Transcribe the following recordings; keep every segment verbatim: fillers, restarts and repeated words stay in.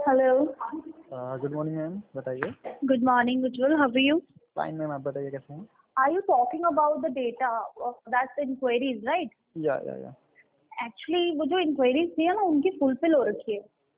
Hello. Good morning ma'am, बताइए। Good morning Ujjwal, how are you? Fine ma'am, आप बताइए कैसे हैं? Are you talking about the data that's inquiries, right? Yeah yeah या actually वो जो इंक्वायरीज थी ना उनकी फुलफिल हो रखी है,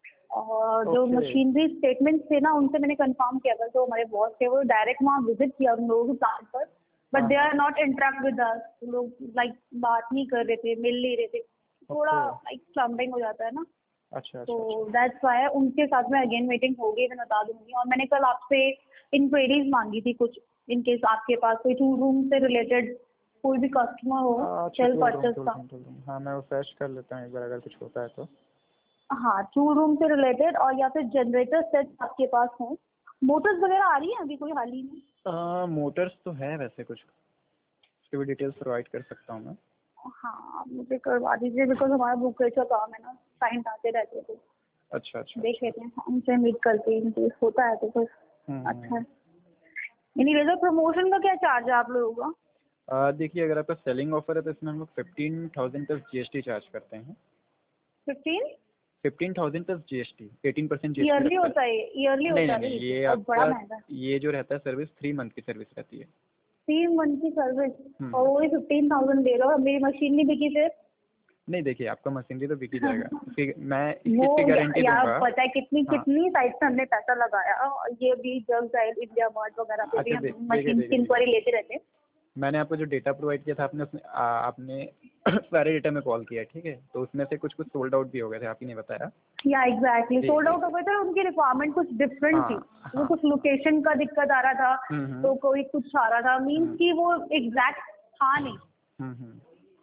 और जो ओके। मशीनरी स्टेटमेंट्स थे ना उनसे मैंने कंफर्म किया था, तो हमारे बॉस थे वो डायरेक्ट वहाँ विजिट किया उन लोगों के प्लांट पर, but they are not interact with us. लोग लाइक बात नहीं कर रहे थे, मिल नहीं रहे थे, थोड़ा लाइक स्लम्बिंग हो जाता है ना, अच्छा अच्छा तो अच्छा। दैट्स व्हाई उनके साथ में अगेन मीटिंग होगी, मैं बता दूंगी। और मैंने कल आपसे इंक्वायरीज मांगी थी कुछ, इन केस आपके पास कोई टू रूम से रिलेटेड कोई भी कस्टमर हो अच्छा, sell tool room purchase tool का। रूम टूल रूम हाँ, मैं वो सर्च कर लेता हूँ एक बार, अगर कुछ होता है तो। हाँ, टू रूम से रिलेटेड, और या फिर जनरेटर सेट आपके पास हो। मोटर्स वगैरह आ रही है अभी कोई हाल ही में? मोटर्स तो है वैसे कुछ, उसकी भी डिटेल्स प्रोवाइड कर सकता हूँ मैं। हाँ, आप मुझे करवा दीजिए, बिकॉज हमारा बुक का काम है ना, क्लाइंट आते रहते हैं तो अच्छा अच्छा देख अच्छा। लेते हैं, उनसे मीट करके इन केस होता है तो कुछ हम्म अच्छा हम्म। है। इन्हीं वेदर प्रमोशन का क्या चार्ज है आप लोगों का? आ, देखिए, अगर आपका सेलिंग ऑफर है तो इसमें हम लोग fifteen thousand plus GST charge करते हैं। Fifteen? Fifteen thousand plus GST, eighteen percent GST yearly लगता है। होता है? ईयरली नहीं होता नहीं है नहीं, ये ये और बड़ा आपका महंगा है। ये जो रहता है सर्विस, थ्री मंथ की सर्विस रहती है। तीन मंथ की सर्विस हम्म। और वही फिफ्टीन थाउजेंड दे रहे हो, मेरी मशीन नहीं बिकी फिर? नहीं देखिए, आपका मशीनरी तो बिक ही जाएगा, उसकी मैं इस वो चीज़ की या, गारंटी यार दूंगा। पता है कितनी हाँ। कितनी साइट से हमने पैसा लगाया, और ये भी जग जाइल इंडिया मार्ट वगैरह पे भी अच्छा, हम दे, देखिए मशीन की देखिए देखिए, इंक्वायरी लेते रहते हैं। मैंने आपको जो डेटा प्रोवाइड किया था, आपने उसमें आ, आपने सारे डेटा में कॉल किया, ठीक है, तो उसमें से कुछ कुछ सोल्ड आउट भी हो गए थे, आप ही ने बताया। या एग्जैक्टली जी सोल्ड जी आउट हो जी। गए थे, उनकी रिक्वायरमेंट कुछ डिफरेंट थी, हाँ वो हाँ। कुछ लोकेशन का दिक्कत आ रहा था, हम्म हम्म तो कोई कुछ आ रहा था, मीन्स हम्म कि वो एग्जैक्ट था नहीं। हम्म हम्म।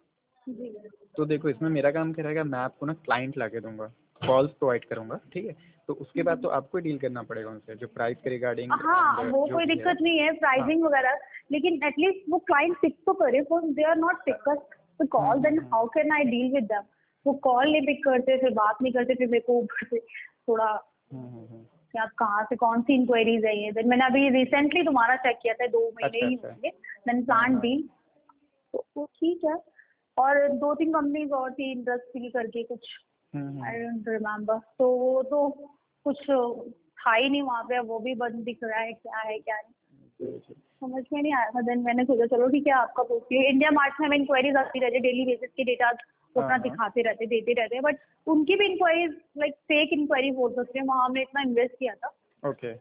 जी। तो देखो, इसमें मेरा काम क्या रहेगा, मैं आपको ना क्लाइंट ला के दूंगा, कॉल्स प्रोवाइड करूंगा, ठीक है, तो उसके बाद तो आपको डील करना पड़ेगा उनसे, जो प्राइस के रिगार्डिंग एंड हाँ, वो जो कोई भी है। दिक्कत नहीं है हाँ। प्राइसिंग वगैरह, लेकिन एटलीस्ट वो क्लाइंट पिक तो करे, for they are not pickers the hmm call, hmm then hmm how can I deal with them? वो कॉल नहीं पिक करते, फिर बात नहीं करते, फिर मेरे को ऊपर से थोड़ा हम्म हम्म हम्म। कि आप कहाँ से, कौन सी इंक्वायरीज है ये। देन मैंने अभी रिसेंटली तुम्हारा चेक किया था, दो महीने अच्छा ही अच्छा। होंगे, देन हाँ प्लान हाँ। डील, तो वो ठीक है। और दो तीन कंपनीज और थी इंडस्ट्री करके कुछ, हम्म हम्म आई हम्म। डोंट रिमेम्बर, तो वो तो कुछ था ही नहीं वहाँ पे, वो भी बंद दिख रहा है, क्या है क्या नहीं जी जी। समझ में नहीं आया था। देन मैंने सोचा चलो ठीक है, आपका पूछती हूँ। इंडिया मार्ट में हमें इंक्वायरीज आती रहती है डेली बेसिस की, डेटा वो हाँ अपना हाँ। दिखाते रहते देते रहते हैं, बट उनकी भी इंक्वायरीज लाइक फेक इंक्वायरी हो सकती है, वहाँ हमने इतना इन्वेस्ट किया था, ओके।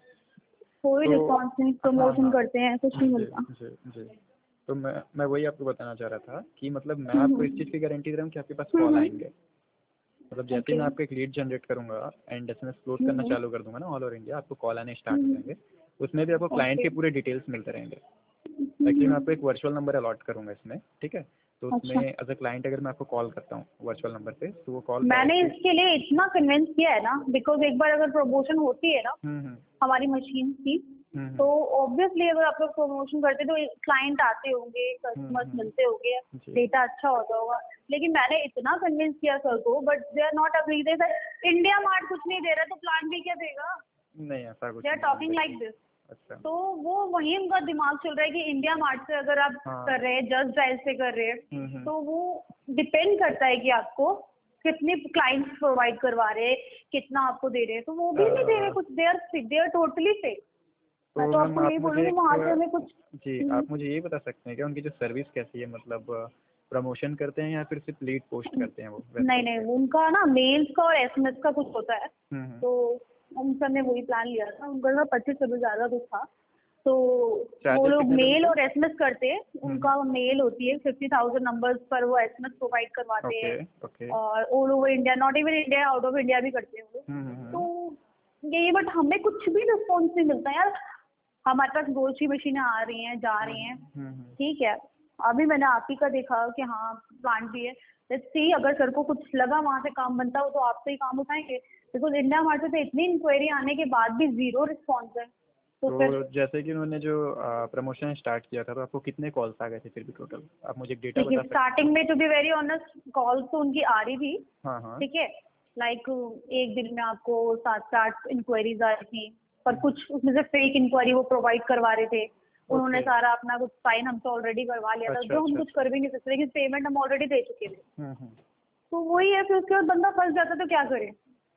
कोई तो रिस्पॉन्स नहीं, हाँ प्रमोशन हाँ। करते हैं कुछ नहीं जी मिलता। जी जी। तो मैं मैं वही आपको बताना चाह रहा था कि मतलब मैं हम्म आपको इस हम्म चीज़ की गारंटी दे रहा हूँ कि आपके पास कॉल हम्म, आएंगे। मतलब जैसे ही ओके। मैं आपको एक लीड जनरेट करूंगा एंड एसएमएस फ्लोट हम्म करना हम्म, चालू कर दूंगा ना ऑल ओवर इंडिया, आपको कॉल आने स्टार्ट हो हम्म, जाएंगे। उसमें भी आपको क्लाइंट ओके। के पूरे डिटेल्स मिलते रहेंगे। एक्चुअली मैं हम्म, आपको एक वर्चुअल नंबर अलॉट करूंगा इसमें, ठीक है, तो उसमें अच्छा, एज अ क्लाइंट अगर मैं आपको कॉल करता हूँ वर्चुअल नंबर पे, तो वो कॉल मैंने डायरेक्टली। इसके लिए इतना कन्विंस किया है ना, बिकॉज एक बार अगर प्रमोशन होती है ना हम्म हम्म हमारी मशीन की, हम्म तो हम्म ऑब्वियसली अगर आप लोग प्रमोशन करते तो क्लाइंट आते होंगे, हम्म कस्टमर्स हम्म, मिलते होंगे, जी। डेटा अच्छा होता होगा। लेकिन मैंने इतना कन्विंस किया सर को, but they are not agree. दे सर इंडिया मार्ट कुछ नहीं दे रहा तो प्लांट भी क्या देगा? नहीं, ऐसा कुछ दे आर नहीं है, टॉकिंग देखिए। Like this. अच्छा। तो वो वही उनका दिमाग चल रहा है कि इंडिया मार्ट से अगर आप हाँ। कर रहे हैं, जस्ट डायल से कर रहे हैं, हम्म हम्म। तो वो डिपेंड करता है कि आपको कितने क्लाइंट्स प्रोवाइड करवा रहे हैं, कितना आपको दे रहे हैं, तो वो भी नहीं दे रहे अ, कुछ, they are they are totally fake. मैं तो तो मैम आपको आप यही मुझे बोलूँगी वहाँ से एक, हमें कुछ। जी हम्म, आप मुझे ये बता सकते हैं क्या उनकी जो सर्विस कैसी है, मतलब प्रमोशन करते हैं या फिर सिर्फ लीड पोस्ट करते हैं वो नहीं वेबसाइट नहीं, पे? वो उनका ना मेल्स का और एसएमएस का कुछ होता है, हम्म हम्म। तो हम सब ने वही प्लान लिया था, उनका ना पच्चीस से ज़्यादा कुछ था, तो वो चार्जेस लोग कितने थे मेल उनके? और एसएमएस करते हैं। हम्म हम्म। उनका मेल होती है फिफ्टी थाउजेंड नंबर्स पर, वो एसएमएस प्रोवाइड करवाते ओके हैं, ओके। और all over India, not even India, out of India भी करते हैं वो लोग। हम्म हम्म हम्म तो यही, बट हमें कुछ भी रिस्पॉन्स नहीं मिलता यार। हमारे पास दो सी मशीनें आ रही हैं, जा रही हैं, हम्म हम्म, हम्म। ठीक है। अभी मैंने आप ही का देखा कि हाँ प्लांट भी है, लेट्स सी अगर सर को कुछ लगा वहाँ से काम बनता हो तो आपसे ही काम उठाएंगे, बिकॉज इंडिया मार्ट से तो इतनी इंक्वायरी आने के बाद भी जीरो रिस्पॉन्स है, तो फिर। तो जैसे कि उन्होंने जो प्रमोशन स्टार्ट किया था, तो आपको कितने कॉल्स आ गए थे फिर भी टोटल? आप मुझे एक डेटा देखिए बता सकते हैं? स्टार्टिंग में to be very honest call तो उनकी आ रही थी, हाँ हाँ। ठीक है, लाइक एक दिन में आपको सात से आठ इंक्वायरीज आ रही थी, पर हम्म, कुछ उसमें से फेक इंक्वायरी वो प्रोवाइड करवा रहे थे। उन्होंने ओके। सारा अपना कुछ साइन हमसे ऑलरेडी करवा लिया था, अच्छा जो हम अच्छा कुछ अच्छा। कर भी नहीं सकते, लेकिन पेमेंट हम ऑलरेडी दे चुके थे। हम्म हम्म। तो वही है, फिर उसके बाद बंदा फंस जाता है तो क्या करे।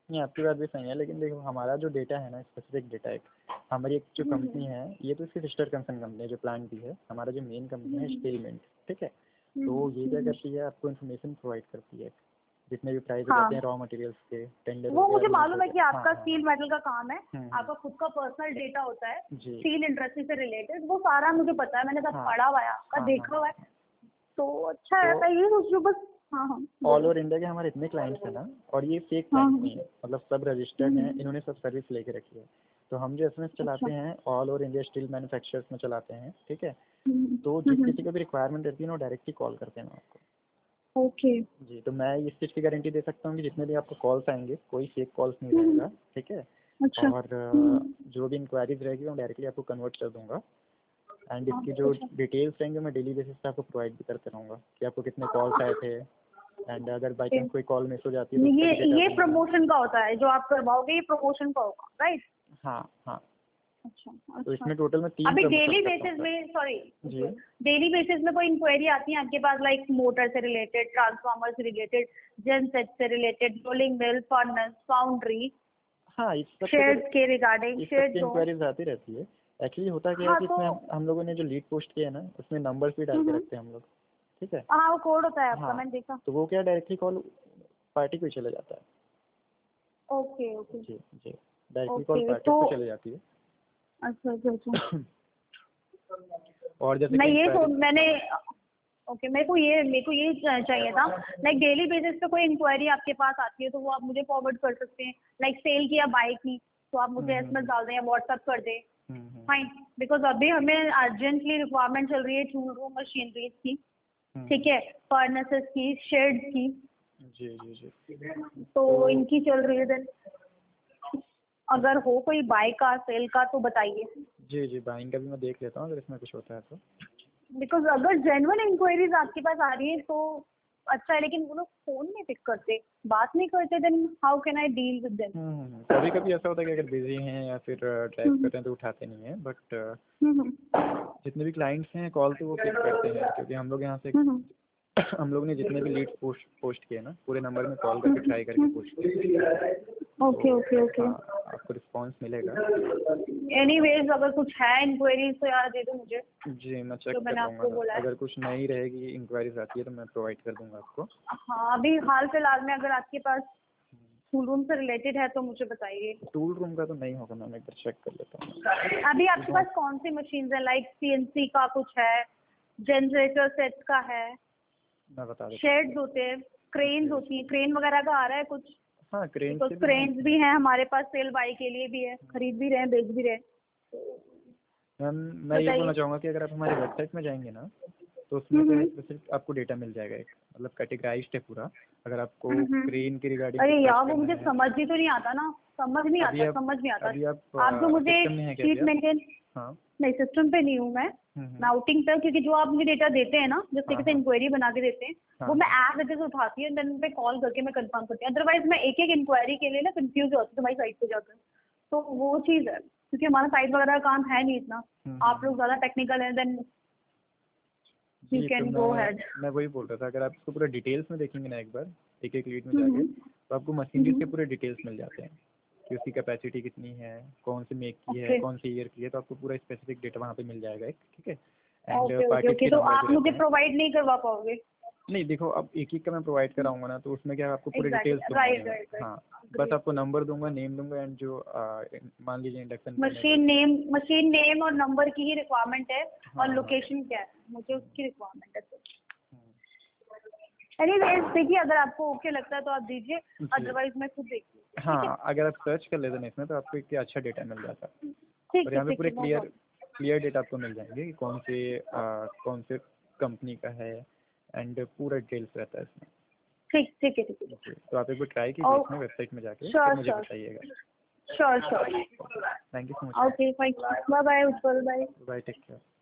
नहीं, आपकी बात भी सही है, लेकिन देखो हमारा जो डेटा है ना, स्पेसिफिक डेटा एक, हमारी एक जो कंपनी है, ये तो इसकी सिस्टर कंसर्न कंपनी है जो प्लांट भी है, हमारा जो मेन कंपनी है स्टीलमेंट, ठीक है। तो ये क्या करती है, आपको इन्फॉर्मेशन प्रोवाइड करती है, जितने भी प्राइस हाँ, रहते हैं रॉ मटेरियल्स के, टेंडर हो वो गया, मुझे लीज मालूम हो है कि गया। हाँ आपका हाँ स्टील मेटल का काम है, हम्म, आपका खुद का पर्सनल डेटा होता है जी स्टील इंडस्ट्री से रिलेटेड, वो सारा मुझे पता है, मैंने सब हाँ पढ़ा हुआ है आपका, हाँ देखा हाँ हुआ है। तो अच्छा है, तो मैं ये सोच रही हूँ बस। हाँ हाँ ऑल बोलो। ओवर इंडिया के हमारे इतने क्लाइंट्स हैं ना, और ये फेक हाँ क्लाइंट्स हाँ, नहीं है, मतलब सब रजिस्टर्ड हैं, हम्म, इन्होंने सब सर्विस लेके रखी है। तो हम जो एस अच्छा, चलाते हैं all over India steel manufacturers में चलाते हैं, ठीक है। हम्म, तो जिस हम्म, किसी को भी रिक्वायरमेंट रहती है ना, वो डायरेक्टली कॉल करते हैं आपको। ओके, जी, तो मैं इस चीज़ की गारंटी दे सकता हूँ कि जितने भी आपको कॉल्स आएंगे, कोई फेक कॉल्स नहीं हम्म, रहेगा, ठीक है। अच्छा, और हम्म, अ, जो भी इंक्वायरीज रहेगी मैं डायरेक्टली आपको कन्वर्ट कर दूंगा। एंड हाँ, इसकी जो अच्छा, डिटेल्स रहेंगे मैं डेली बेसिस पे आपको प्रोवाइड भी करते रहूँगा कि आपको कितने कॉल्स आए थे। एंड अगर बाई ओके। चांस कोई कॉल मिस हो जाती है तो उसका ये भी डेटा ये आपको मिलेगा। प्रमोशन का होता है जो आप करवाओगे, ये प्रमोशन का होगा, राइट? हाँ हाँ। अच्छा तो अच्छा। इसमें टोटल मैं तीन अभी प्रमोशन डेली करता हूँ बेसिस सर। में, सॉरी, जी डेली बेसिस में कोई इंक्वायरी आती है आपके पास, लाइक मोटर से रिलेटेड, ट्रांसफार्मर से रिलेटेड, जेन सेट से related, rolling mill, furnace, foundry, हाँ, इस सब पे तो शेड्स के रिगार्डिंग, इस सब शेड की जोन? इंक्वायरीज आती रहती है। एक्चुअली होता क्या है हाँ कि तो, इसमें हम हम लोगों ने जो लीड पोस्ट किया है ना, उसमें नंबर्स भी डाल हम्म, के हम्म, रखते हैं हम लोग, ठीक है। हाँ वो कोड होता है आपका, हाँ, मैंने देखा। तो वो क्या डायरेक्टली कॉल पार्टी को ही चला जाता है। ओके ओके जी जी, डायरेक्टली कॉल ओके। पार्टी तो को चली जाती अच्छा अच्छा अच्छा, है। और जैसे मैं कि ये सो इंक्वायरी, मैंने ओके, मेरे को ये मेरे को ये चा- चाहिए था, लाइक डेली बेसिस पे कोई इंक्वायरी आपके पास आती है तो वो आप मुझे फॉरवर्ड कर सकते हैं, लाइक सेल किया बाइक की, तो आप मुझे एसएमएस डाल दें या व्हाट्सएप कर दें, फाइन। बिकॉज अभी हमें अर्जेंटली रिक्वायरमेंट चल रही है टूल रूम मशीनरीज की, ठीक है, फर्नेसेस की, शेड्स की, जी जी जी। तो तो इनकी चल रही है। देन अगर हो कोई बाय का, सेल का, तो बताइए। जी जी, बाइंग का भी मैं देख लेता हूँ अगर इसमें कुछ होता है तो। बिकॉज अगर जेन्युइन इंक्वायरीज आपके पास आ रही है तो अच्छा है, लेकिन वो लोग फोन नहीं पिक करते, बात नहीं करते, then how can I deal with them? कभी कभी ऐसा होता है कि अगर बिजी हैं या फिर ड्राइव कर रहे हैं तो उठाते नहीं हैं, बट जितने भी क्लाइंट्स हैं कॉल तो वो पिक करते हैं, क्योंकि हम लोग यहाँ से हम लोग ने जितने भी लीड्स पोस्ट पोस्ट किए ना, पूरे नंबर में कॉल करके ट्राई करके पोस्ट किए। ओके तो ओके ओके। हाँ, आपको रिस्पॉन्स मिलेगा। एनीवेज अगर कुछ है इंक्वायरीज तो यार दे दो मुझे, जी, मैं चेक जो कर मैंने लूँगा आपको सर, बोला है। अगर कुछ नई रहेगी इंक्वायरीज आती है तो मैं प्रोवाइड कर दूँगा आपको। हाँ, अभी हाल फिलहाल में अगर आपके पास टूल रूम से रिलेटेड है तो मुझे बताइए। टूल रूम का तो नहीं होगा मैम, एक बार चेक कर लेता हूँ। अभी आपके पास कौन सी मशीन है, लाइक सीएनसी का कुछ है, जनरेटर सेट्स का है, मैं बता देता शेड्स होते हैं, क्रेन्स हूँ। होती है, क्रेन वगैरह का आ रहा है कुछ? हाँ, क्रेन बिकॉज से भी हम, क्रेन्स भी हैं हमारे पास, सेल बाई के लिए भी है, खरीद भी रहे हैं, बेच भी रहे हैं, मैम मैं ये बोलना बताइए। चाहूँगा कि अगर आप हमारे वेबसाइट में जाएंगे ना, तो उसमें हम्म से हम्म, स्पेसिफिक आपको डेटा मिल जाएगा, एक मतलब कैटेगराइज्ड है पूरा। अगर आपको हम्म, हम्म। क्रेन के रिगार्डिंग अरे कुछ सर्च यार वो करना मुझे है। समझ ही तो नहीं आता ना, समझ नहीं अभी आता, आप समझ नहीं आता। अभी आप आप जो मुझे सिस्टम में है क्या अभी शीट आप? मेंटेन, हाँ नहीं सिस्टम पे नहीं हूँ मैं हम्म मैं हम्म, आउटिंग पे, क्योंकि जो आप मुझे डेटा देते हैं ना, जिस हाँ तरीके से हाँ इंक्वायरी बना के देते हैं, हाँ वो मैं हाँ ऐप वजह से उठाती हूँ, देन पे कॉल करके मैं कंफर्म करती हूँ, अदरवाइज मैं एक एक इंक्वायरी के लिए ना कंफ्यूज होती हूँ तुम्हारी साइट पे जाकर। तो वो चीज़ है, क्योंकि हमारा साइट वगैरह का काम है नहीं इतना, हम्म आप लोग हम्म। ज़्यादा टेक्निकल हैं, देन यू जी, तो कैन गो मैं हैड। मैं वही बोल रहा था, अगर आप इसको पूरा डिटेल्स में देखेंगे ना एक बार, एक एक लीड में जाके, हम्म तो आपको मशीनरीज के हम्म, पूरे डिटेल्स मिल जाते हैं कि उसकी कैपेसिटी कितनी है, कौन सी मेक की है, ओके कौन सी ईयर की है, तो आपको पूरा स्पेसिफिक डेटा वहाँ पे मिल जाएगा एक, ठीक है। And okay okay parties okay. के तो नंबर आप भी रहते मुझे हैं। प्रोवाइड नहीं करवा पाओगे? नहीं देखो, अब एक एक का मैं प्रोवाइड कराऊंगा ना, तो उसमें क्या है, आपको पूरे एग्जैक्टली, डिटेल्स दूंगा नहीं राइट मैं। राइट राइट, हाँ, बस आपको नंबर दूंगा, नेम दूंगा, एंड जो आ, मान लीजिए इंडक्शन करने मशीन नेम, मशीन नेम और नंबर की ही रिक्वायरमेंट है, हाँ और हाँ लोकेशन क्या है, मुझे उसकी रिक्वायरमेंट है। एनीवेज देखिए, अगर आपको ओके लगता है तो आप दीजिए, जी अदरवाइज मैं खुद देखती हूँ, ठीक है? हाँ, अगर आप सर्च कर लेते ना इसमें, तो आपको एक अच्छा डेटा मिल जाता है। और ठीक है यहाँ पे ठीक पूरे है, no clear problem. Clear data आपको मिल जाएंगे कि कौन से आ, कौन से कंपनी का है, एंड पूरा डिटेल्स रहता है इसमें। ठीक ठीक है ठीक है। जी, तो आप एक बार ट्राई कीजिए और इसमें वेबसाइट में जाके, फिर श्योर मुझे श्योर बताइएगा। Sure sure. Thank you so much ma'am. Okay, bye bye Ujjwal, bye. Bye, take care.